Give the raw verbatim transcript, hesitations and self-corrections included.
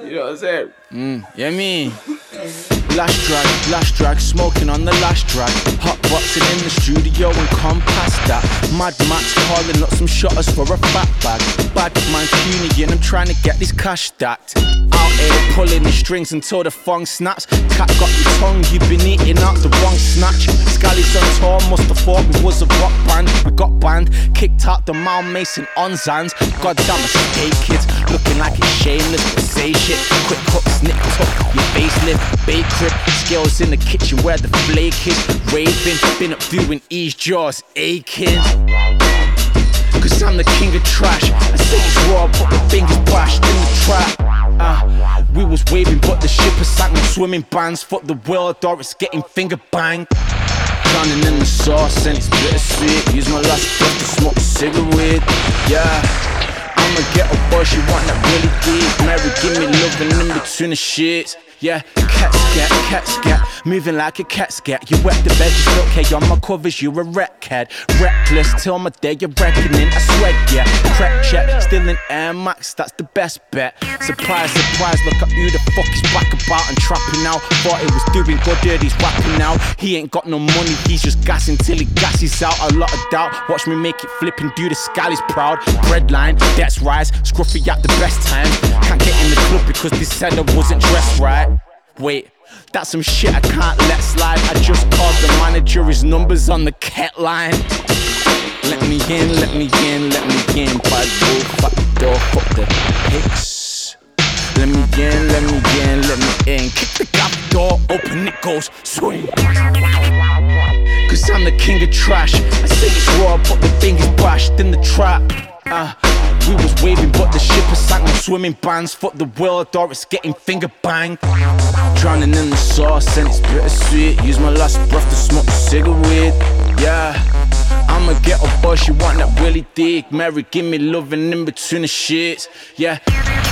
You know what I'm saying? Mm, yeah, me. Lash drag, lash drag, smoking on the lash drag. Hot boxing in the studio and come past that. Mad Max calling up some shotters for a fat bag. Bad man Cuny and I'm trying to get this cash stacked. Out here pulling the strings until the thong snaps. Cat got your tongue, you've been eating out the wrong snatch. Scally's on tour, must have thought we was a rock band. We got banned, kicked out the Mount Mason on Zans. Goddamn a skate kids, looking like it's shameless, but say shit. Quick cut, snip tuck, your facelift, bake crib. Skills in the kitchen where the flake is. Raving, been up viewing East Jaws aching. Cause I'm the king of trash. I say it's raw, but the fingers bashed in the trap. Uh, we was waving, but the ship has sank. No swimming bands, fuck the world or it's getting finger banged. Drowning in the sauce and it's bittersweet. Use my last breath to smoke a cigarette. Yeah, I'ma get a boy, she want that really deep. Mary, give me loving in between the shits. Yeah, cat scat, cat scat, moving like a cat scat. You wet the bed, you still okay on my covers, you a wreck head. Reckless till my day, you're reckoning, I swear, yeah. Crack check, still in Air Max, that's the best bet. Surprise, surprise, look at who the fuck is back about and trapping now. Thought it was doing good, yeah, he's rapping now. He ain't got no money, he's just gassing till he gasses out. A lot of doubt, watch me make it flip and do the scally's proud. Breadline, debts rise, scruffy at the best time. Can't get in the club because they said I wasn't dressed right. Wait, that's some shit I can't let slide. I just called the manager, his number's on the cat line. Let me in, let me in, let me in. Bad boy, fuck the door, fuck the pics. Let me in, let me in, let me in. Kick the gap door, open it goes, swing. Cause I'm the king of trash. I say it's raw, but the thing is bashed in the trap. Uh, we was waving, but the ship has sank. No swimming bands, fuck the world or it's getting finger banged. Drowning in the sauce and it's bittersweet. Use my last breath to smoke a cigarette. Yeah, I'ma get a boy, she want that really deep. Mary, give me loving in between the shits. Yeah.